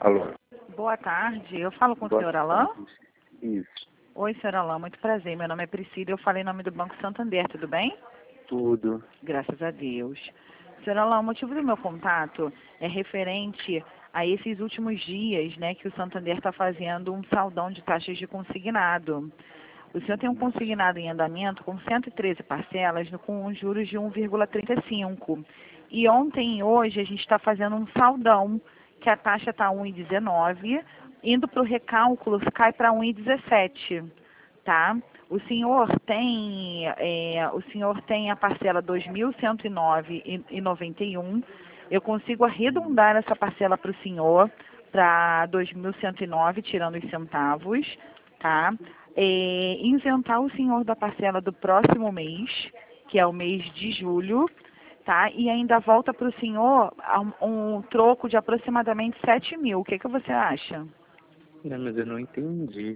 Alô? Boa tarde, eu falo com o Boa senhor Alain? tarde. Isso, Oi, senhor Alain, muito prazer. Meu nome é Priscila e eu falei em nome do Banco Santander, tudo bem? tudo. Graças a Deus. Senhor Alain, o motivo do meu contato é referente a esses últimos dias, né, que o Santander está fazendo um saldão de taxas de consignado. O senhor tem um consignado em andamento com 113 parcelas com juros de 1,35. E ontem e hoje a gente está fazendo um saldão, que a taxa está 1,19, indo para o recálculo cai para 1,17, tá? O senhor tem a parcela 2.109,91. Eu consigo arredondar essa parcela para o senhor para 2.109, tirando os centavos, tá? Isentar o senhor da parcela do próximo mês, que é o mês de julho, tá? E ainda volta para o senhor um troco de aproximadamente 7 mil. O que você acha? Não, mas eu não entendi.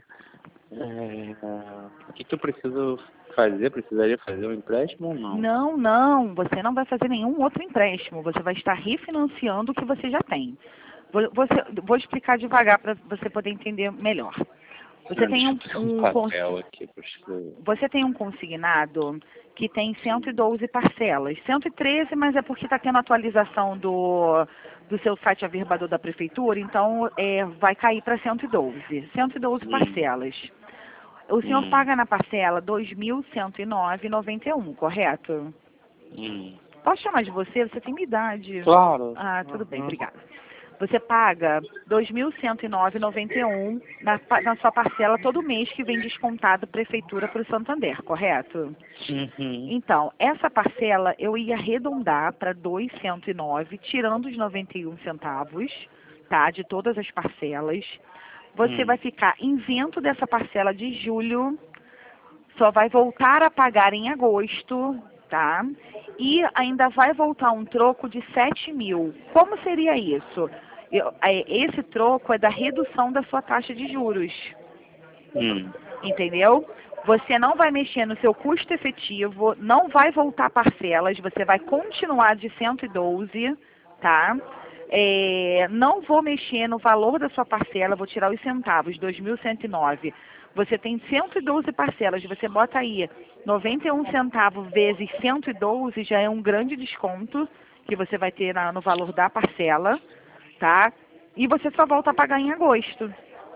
O que eu preciso fazer? Precisaria fazer um empréstimo ou não? Não, não, você não vai fazer nenhum outro empréstimo. Você vai estar refinanciando o que você já tem. Vou explicar devagar para você poder entender melhor. Você tem Deixa eu pegar um papel aqui para escrever. Você tem um consignado que tem 112 parcelas. 113, mas é porque está tendo atualização do seu site averbador da prefeitura, então vai cair para 112. 112 parcelas. O senhor paga na parcela 2.109,91, correto? Posso chamar de você? Você tem minha idade. Claro. Ah, tudo bem, obrigada. Você paga 2.109,91 na sua parcela todo mês que vem descontado prefeitura para o Santander, correto? Então, essa parcela eu ia arredondar para 209, tirando os 91 centavos, tá? De todas as parcelas. Você vai ficar isento dessa parcela de julho, só vai voltar a pagar em agosto, tá? E ainda vai voltar um troco de 7 mil. Como seria isso? Esse troco é da redução da sua taxa de juros. Entendeu? Você não vai mexer no seu custo efetivo, não vai voltar parcelas, você vai continuar de 112, tá? Não vou mexer no valor da sua parcela, vou tirar os centavos, 2.109. Você tem 112 parcelas, você bota aí 91 centavos vezes 112, já é um grande desconto que você vai ter no valor da parcela, tá? E você só volta a pagar em agosto.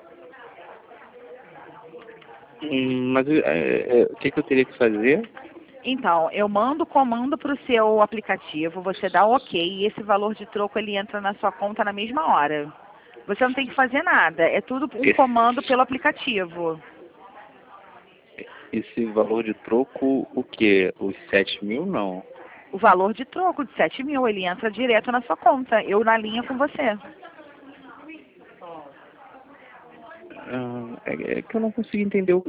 Mas o que eu teria que fazer? Então, eu mando o comando para o seu aplicativo, você dá OK e esse valor de troco ele entra na sua conta na mesma hora. Você não tem que fazer nada, é tudo um comando pelo aplicativo. Esse valor de troco, o quê? Os 7 mil, não? O valor de troco de 7 mil, ele entra direto na sua conta, eu na linha com você. É que eu não consigo entender o...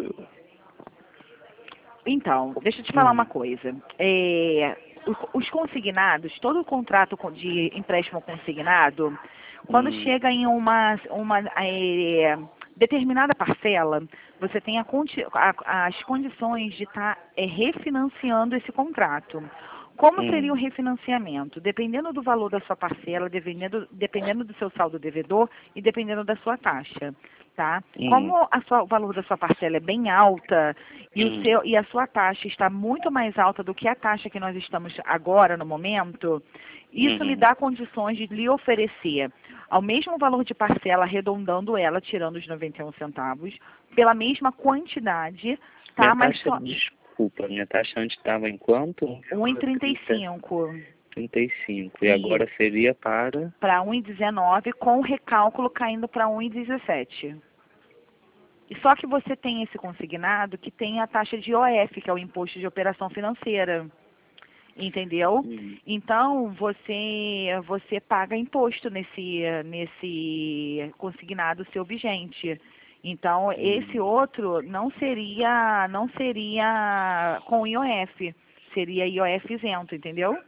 Então, deixa eu te falar uma coisa. Os consignados, todo o contrato de empréstimo consignado, quando chega em uma determinada parcela, você tem as condições de estar refinanciando esse contrato. Como seria o refinanciamento? Dependendo do valor da sua parcela, dependendo do seu saldo devedor e dependendo da sua taxa. Tá? Como o valor da sua parcela é bem alta e a sua taxa está muito mais alta do que a taxa que nós estamos agora no momento, isso me dá condições de lhe oferecer ao mesmo valor de parcela, arredondando ela, tirando os 91 centavos, pela mesma quantidade, tá? Desculpa, minha taxa antes estava em quanto? 1,35. 35. E agora seria para? Para 1,19, com o recálculo caindo para 1,17. E só que você tem esse consignado que tem a taxa de IOF, que é o Imposto de Operação Financeira. Entendeu? Então, você paga imposto nesse consignado seu vigente. Então, esse outro não seria com IOF, seria IOF isento, entendeu?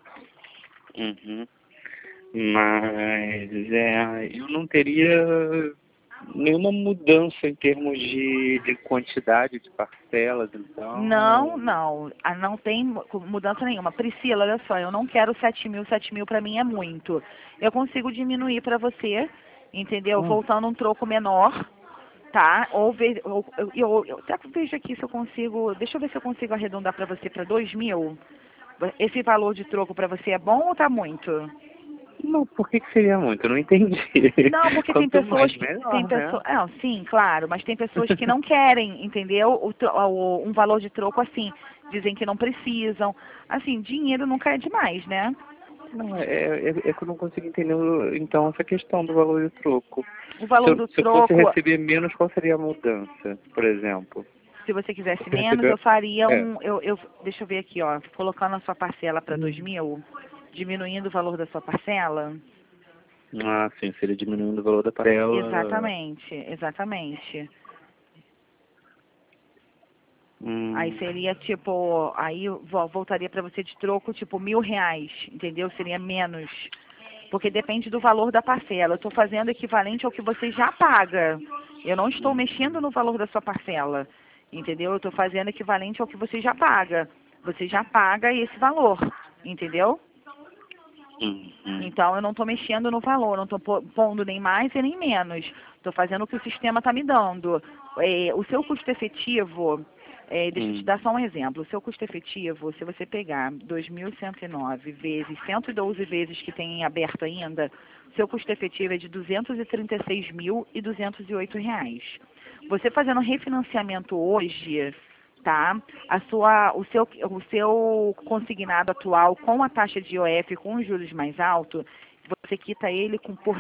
Mas eu não teria nenhuma mudança em termos de quantidade de parcelas, então... Não tem mudança nenhuma. Priscila, olha só, eu não quero 7 mil para mim é muito. Eu consigo diminuir para você entendeu? Voltando um troco menor, tá? Eu até vejo aqui se eu consigo, deixa eu ver se eu consigo arredondar para você para 2.000. Esse valor de troco para você é bom ou tá muito? Não, por que que seria muito? Eu não entendi. Não, porque tem Quanto pessoas mais, que tem melhor, né? pessoas, sim, claro, mas tem pessoas que não querem, entendeu? Um valor de troco assim, dizem que não precisam. Assim, dinheiro nunca é demais, né? Não, é que eu não consigo entender, então, essa questão do valor de troco. O Se valor eu, do se eu fosse troco, receber menos, qual seria a mudança, por exemplo? se você Se eu quisesse fosse menos, eu receber... faria É. deixa eu ver aqui, ó, colocando a sua parcela para Hum. 2.000, diminuindo o valor da sua parcela. Ah, sim, seria diminuindo o valor da parcela. Exatamente, exatamente. Aí Hum, seria tipo, aí voltaria para você de troco tipo R$ 1.000, entendeu? Seria menos, porque depende do valor da parcela. Eu estou fazendo equivalente ao que você já paga. Eu não estou mexendo no valor da sua parcela, entendeu? Eu estou fazendo equivalente ao que você já paga. Você já paga esse valor, entendeu? hum. Então eu não estou mexendo no valor, não estou pondo nem mais e nem menos. Estou fazendo o que o sistema está me dando. O seu custo efetivo, deixa eu te Hum. dar só um exemplo. O seu custo efetivo, se você pegar 2.109 vezes 112 vezes que tem em aberto ainda, seu custo efetivo é de R$ 236.208. Você fazendo refinanciamento hoje, tá? O seu consignado atual com a taxa de IOF com os juros mais altos, você quita ele por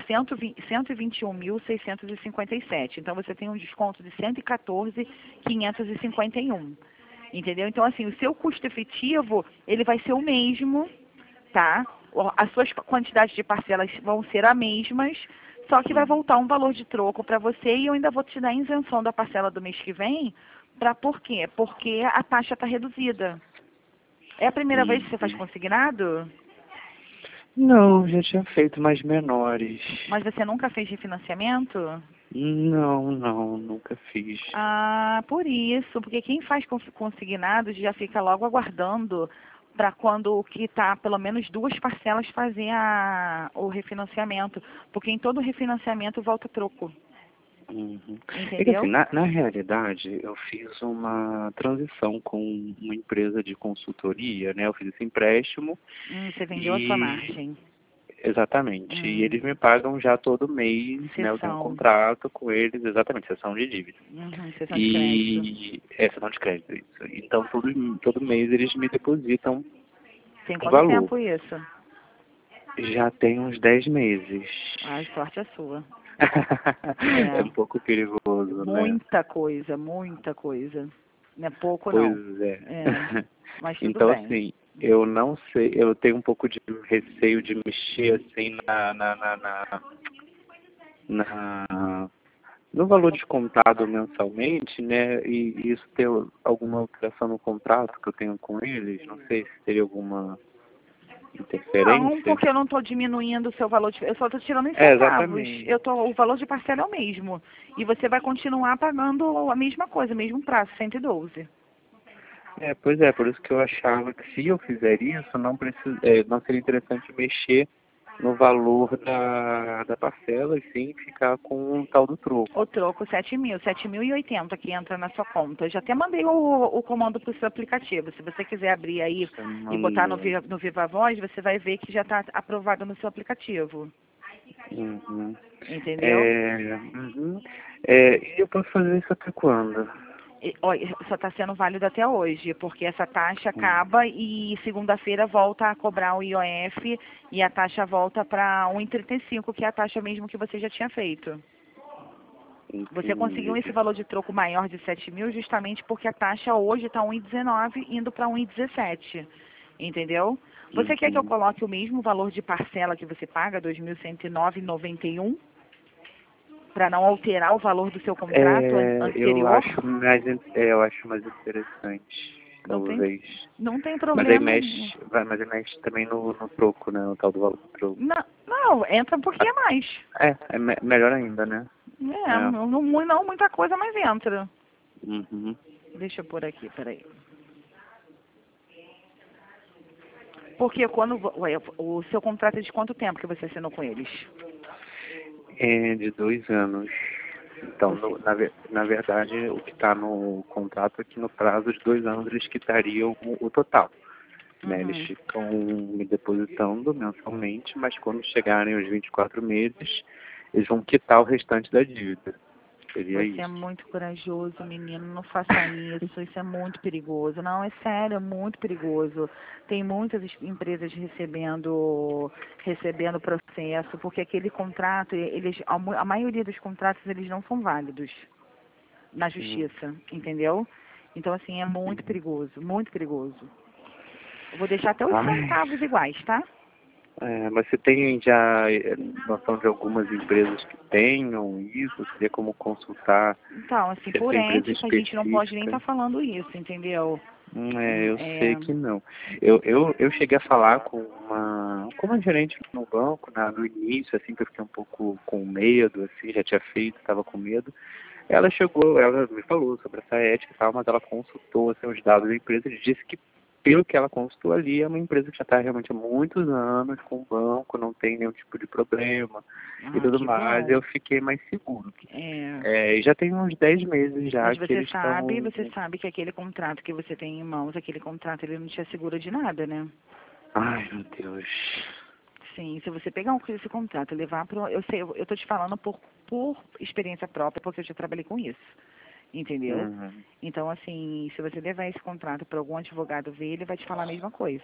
121.657. Então você tem um desconto de 114.551. Entendeu? Então assim, o seu custo efetivo, ele vai ser o mesmo, tá? As suas quantidades de parcelas vão ser as mesmas, só que vai voltar um valor de troco para você e eu ainda vou te dar a isenção da parcela do mês que vem. Por quê? Porque a taxa está reduzida. É a primeira vez que você faz Hum. consignado? Não, já tinha feito mais menores. Mas você nunca fez refinanciamento? Não, não, nunca fiz. Ah, por isso, porque quem faz consignado já fica logo aguardando para quando o que está pelo menos duas parcelas fazer o refinanciamento, porque em todo refinanciamento volta troco, Uhum. É que assim, entendeu? na realidade, eu fiz uma transição com uma empresa de consultoria, né? Eu fiz esse empréstimo Você vendeu a sua e margem. exatamente. E eles me pagam já todo mês, né? Eu tenho um Sessão. contrato com eles, exatamente, sessão de dívida. Sessão de crédito. E essa não de crédito, isso. Então todo mês eles me depositam Tem um quanto valor. tempo isso? Já tem uns 10 meses. A sorte é sua. É É, um pouco perigoso, né? muita coisa, muita coisa. Não é pouco Pois não. é. É, mas tudo Então, bem. assim, eu não sei, eu tenho um pouco de receio de mexer, assim, na no valor descontado mensalmente, né? E isso ter alguma alteração no contrato que eu tenho com eles, não sei se teria alguma Não, interferência. porque eu não estou diminuindo o seu valor eu só estou tirando em É, centavos. exatamente. O valor de parcela é o mesmo. E você vai continuar pagando a mesma coisa, o mesmo prazo, 112. É, pois é, por isso que eu achava que se eu fizer isso, não seria interessante mexer no valor da parcela e sim ficar com o tal do O troco. troco 7.080 que entra na sua conta. Eu já até mandei o comando para o seu aplicativo. Se você quiser abrir aí Você e botar mandou. no Viva Voz, você vai ver que já está aprovado no seu aplicativo. Uhum. Entendeu? Uhum. E eu posso fazer isso até quando? Olha, só está sendo válido até hoje, porque essa taxa Hum, acaba e segunda-feira volta a cobrar o IOF e a taxa volta para 1,35, que é a taxa mesmo que você já tinha feito. Você conseguiu esse entendi. valor de troco maior de 7.000 justamente porque a taxa hoje está 1,19 indo para 1,17. Entendeu? Você quer que eu Uhum. coloque o mesmo valor de parcela que você paga, 2.109,91, para não alterar o valor do seu contrato anterior? Eu acho mais interessante, Não tem, talvez. não tem Mas aí problema. mas aí mexe também no troco, né? O tal do valor do troco. Não, não, entra um pouquinho a mais. Melhor ainda, né? É, É. não muita coisa, mas entra. Uhum. Deixa eu pôr aqui, peraí. Porque quando o seu contrato é de quanto tempo que você assinou com eles? É de 2 anos. Então, na verdade, o que está no contrato é que no prazo de 2 anos eles quitariam o total. Né? Eles Uhum. ficam me depositando mensalmente, mas quando chegarem os 24 meses, eles vão quitar o restante da dívida. Seria Você é isso. muito corajoso, menino. Não faça isso. Isso é muito perigoso. Não, é sério, é muito perigoso. Tem muitas empresas recebendo processo, porque aquele contrato, a maioria dos contratos, eles não são válidos na Hum. justiça, entendeu? Então, assim, é muito perigoso, muito perigoso. Eu vou deixar até os Ai. centavos iguais, tá? Mas você tem já noção de algumas empresas que tenham isso? Seria como consultar Então, assim, se por essa empresa ética, a gente não pode nem estar específica? falando isso, entendeu? Eu sei É, que não. Eu cheguei a falar com uma gerente no banco, no início, assim, que eu fiquei um pouco com medo, assim, já tinha feito, estava com medo. Ela me falou sobre essa ética e tal, mas ela consultou, assim, os dados da empresa e disse que, pelo que ela consultou ali, é uma empresa que já está realmente há muitos anos com o banco, não tem nenhum tipo de problema e tudo que mais. bom. Eu fiquei mais seguro. É, E já tem uns 10 meses já mas que eles estão. você sabe que aquele contrato que você tem em mãos, aquele contrato, ele não te assegura de nada, né? Ai, meu Deus. Sim, se você pegar esse contrato e levar para... Eu sei, eu tô te falando por experiência própria, porque eu já trabalhei com isso, entendeu? Uhum. Então, assim, se você levar esse contrato para algum advogado ver, ele vai te falar a mesma coisa.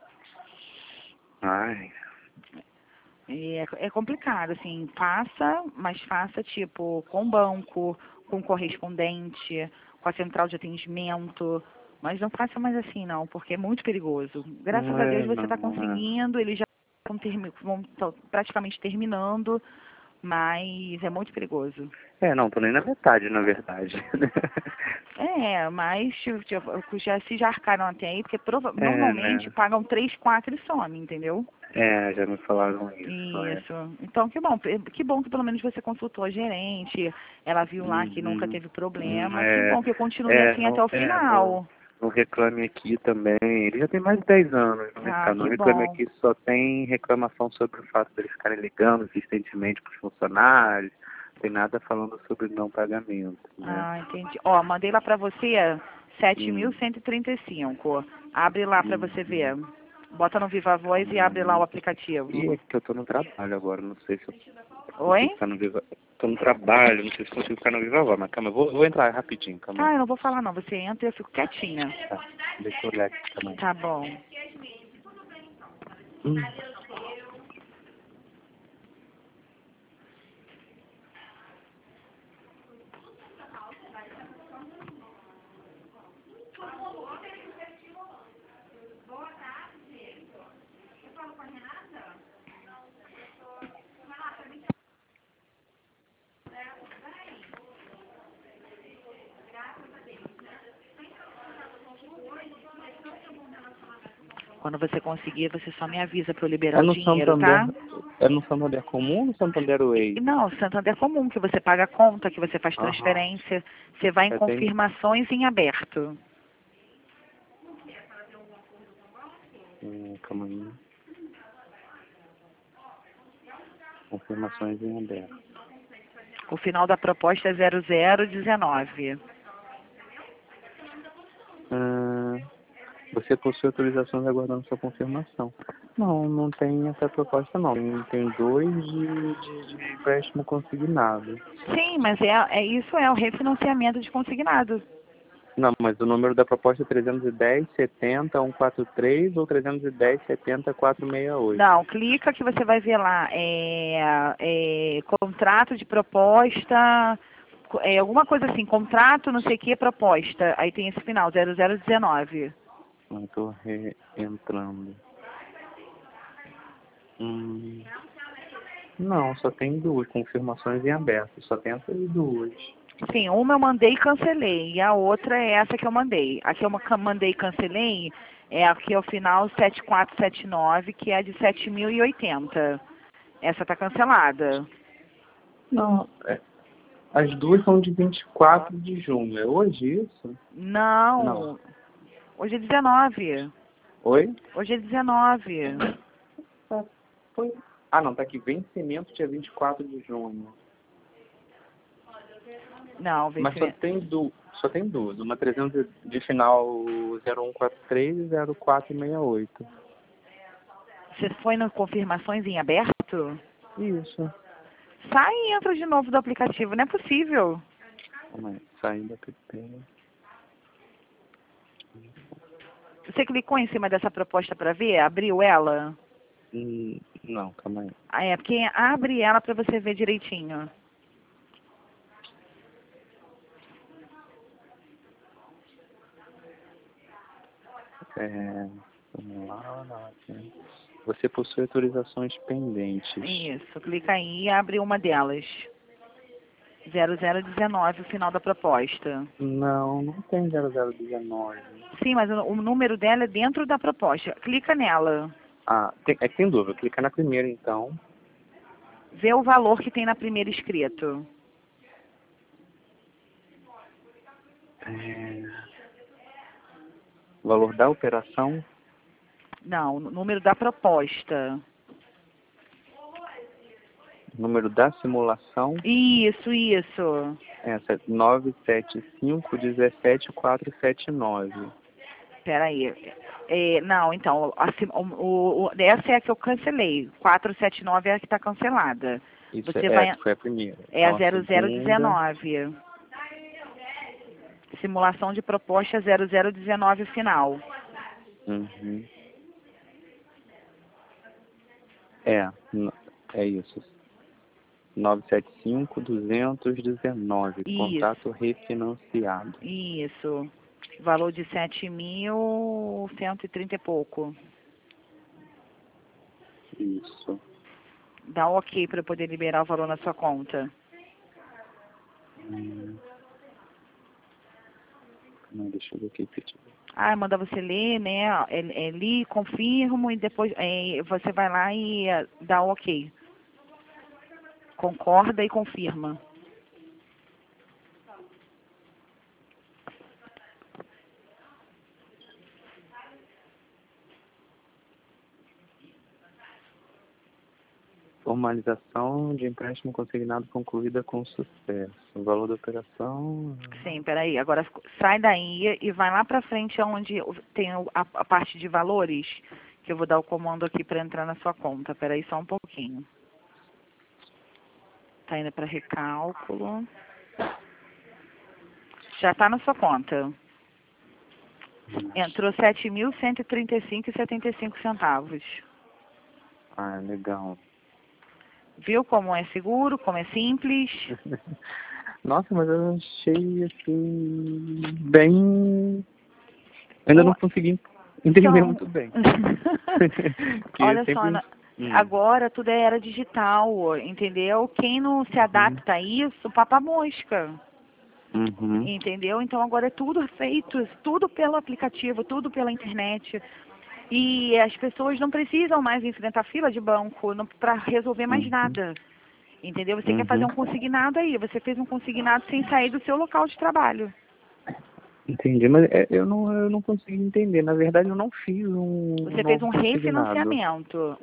Ai. E é complicado, assim, mas faça, tipo, com banco, com correspondente, com a central de atendimento, mas não faça mais assim, não, porque é muito perigoso. Graças a Deus você está Não, conseguindo, eles já estão praticamente terminando, mas é muito perigoso. não, tô nem na metade, na verdade. Mas já arcaram até aí, porque normalmente Né? pagam 3, 4 e some, entendeu? Já me falaram isso. Isso. Então, que bom que pelo menos você consultou a gerente, ela viu lá que nunca Uhum. teve problema. Que bom que continue assim até Não, o final. no Reclame Aqui também. Ele já tem mais de 10 anos no Ah, mercado. No que Reclame bom. Aqui só tem reclamação sobre o fato deles ficarem ligando insistentemente para os funcionários. Não tem nada falando sobre não pagamento, né? Ah, entendi. Ó, mandei lá pra você Hum, 7.135. Abre lá pra você uhum. ver. Bota no Viva Voz e abre lá o E é aplicativo. que eu tô no trabalho agora, não sei se eu Oi? consigo ficar no Viva. Tô no trabalho, não sei se consigo ficar no Viva Voz, mas calma, eu vou entrar rapidinho, calma aí. Tá, eu não vou falar não. Você entra e eu fico quietinha. Tá, deixa eu olhar aqui também. Tá bom. Hum. Quando você conseguir, você só me avisa pra eu liberar É o no dinheiro, Santander, tá? é no Santander comum ou no Santander Way? Não, Santander é comum, que você paga a conta, que você faz Aham. transferência. Você vai em É, tem. confirmações em aberto. Calma aí. Confirmações em aberto. O final da proposta é 0019. Ah, você possui autorização aguardando sua confirmação. Não, não tem essa proposta não. Tem dois de empréstimo consignado. Sim, mas isso é o refinanciamento de consignado. Não, mas o número da proposta é 310 70 143 ou 310 70 468. Não, clica que você vai ver lá. Contrato de proposta, alguma coisa assim, contrato não sei o que, proposta. Aí tem esse final, 0019. Não, estou reentrando. Não, só tem duas confirmações em aberto. Só tem essas duas. Sim, uma eu mandei e cancelei, e a outra é essa que eu mandei. A que eu mandei e cancelei é a que é o final 7479, que é a de 7.080. Essa tá cancelada. Não, as duas são de 24 de junho. É hoje isso? Não. Não, hoje é 19. Oi? Hoje é 19. Ah, foi. Ah, não, tá aqui. Vencimento dia 24 de junho. Não, Mas só tem duas. Uma 300 de final 0143 e 0468. Você foi no confirmações em aberto? Isso. Sai e entra de novo do aplicativo, não é possível. Calma aí. Saindo da PP. Você clicou em cima dessa proposta para ver? Abriu ela? Não, calma aí. Ah, é, porque abre ela para você ver direitinho. Vamos lá. Você possui autorizações pendentes. Isso, clica aí e abre uma delas. 0019, o final da proposta. Não tem 0019. Sim, mas o número dela é dentro da proposta. Clica nela. Ah, é que tem dúvida. Vou clicar na primeira, então. Vê o valor que tem na primeira escrito. Valor da operação. Não, o número da proposta. Número da simulação. Isso. Essa é 975177479. Peraí. Não, então, essa é a que eu cancelei. 479 é a que está cancelada. Isso Você vai, foi a primeira. é a Então, segunda. 0019. Simulação de proposta 0019 final. Uhum. É isso. 975-219. Contrato refinanciado. Isso. Valor de 7.130 e pouco. Isso. Dá um ok para poder liberar o valor na sua conta. Não, deixa eu ver aqui. Ah, manda você ler, né? Li, confirmo e depois você vai lá e dá o ok. Concorda e confirma. Formalização de empréstimo consignado concluída com sucesso. O valor da operação. Sim, peraí. Agora sai daí e vai lá pra frente onde tem a parte de valores, que eu vou dar o comando aqui para entrar na sua conta. Peraí só um pouquinho. Tá indo para recálculo. Já está na sua conta. Entrou 7.135,75 centavos. Ah, legal. Viu como é seguro, como é simples? Nossa, mas eu achei assim bem. Ainda não consegui entender muito bem. Que Olha só, sempre... agora tudo é era digital, entendeu? Quem não se adapta a isso, papa mosca. Entendeu? Então agora é tudo feito, tudo pelo aplicativo, tudo pela internet. E as pessoas não precisam mais enfrentar fila de banco para resolver mais nada. Entendeu? Você quer fazer um consignado aí, você fez um consignado sem sair do seu local de trabalho. Entendi, mas eu não consegui entender. Na verdade, eu não fiz Você fez um refinanciamento,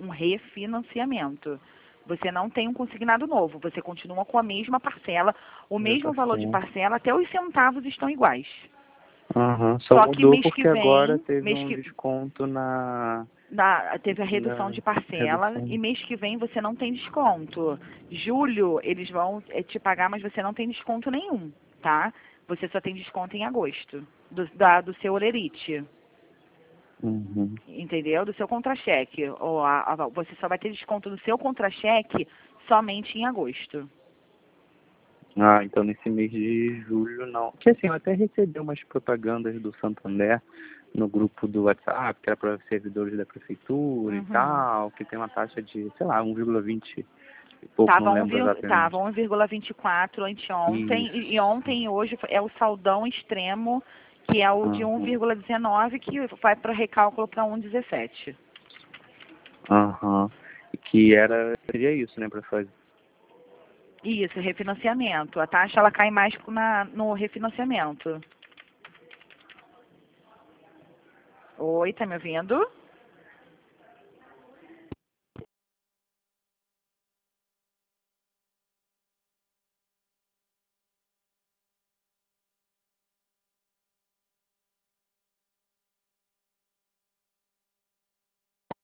Você não tem um consignado novo, você continua com a mesma parcela, o mesmo valor de parcela, até os centavos estão iguais. Só que mudou mês porque que vem, agora teve um desconto teve a redução de parcela e mês que vem você não tem desconto. Julho eles vão te pagar, mas você não tem desconto nenhum, tá? Você só tem desconto em agosto, do seu Olerite. Entendeu? Do seu contra-cheque. Você só vai ter desconto no seu contra-cheque somente em agosto. Ah, então nesse mês de julho não. Que assim, eu até recebi umas propagandas do Santander no grupo do WhatsApp, que era para servidores da prefeitura e tal, que tem uma taxa de, sei lá, 1,20 e pouco, não lembro exatamente. Tava 1,24 anteontem, e ontem e hoje é o saldão extremo, que é o de 1,19, que vai para recálculo para 1,17. Que seria isso, né, para fazer. Isso, refinanciamento. A taxa ela cai mais no refinanciamento. Oi, tá me ouvindo?